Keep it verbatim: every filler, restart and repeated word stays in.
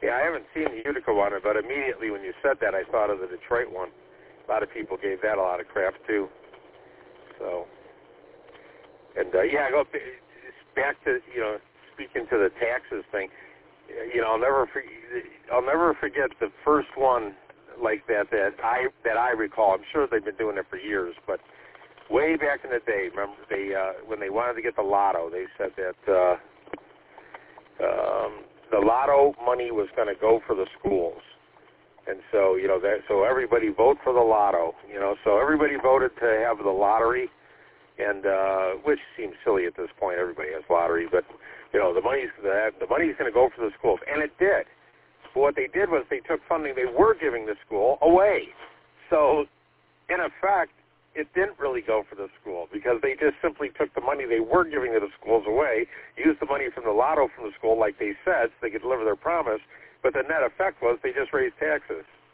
Yeah, I haven't seen the Utica one, but immediately when you said that, I thought of the Detroit one. A lot of people gave that a lot of crap too. So, and uh, yeah, go back to you know speaking to the taxes thing. You know, I'll never forget, I'll never forget the first one like that that I that I recall. I'm sure they've been doing it for years, but way back in the day, remember they uh, when they wanted to get the lotto, they said that uh, um, the lotto money was going to go for the schools, and so you know that so everybody vote for the lotto. You know, so everybody voted to have the lottery, and uh, which seems silly at this point. Everybody has lottery, but you know the money's the, the money's going to go for the schools, and it did. But what they did was they took funding they were giving the school away. So, in effect, it didn't really go for the school because they just simply took the money they were giving to the schools away, used the money from the lotto from the school like they said so they could deliver their promise, but the net effect was they just raised taxes.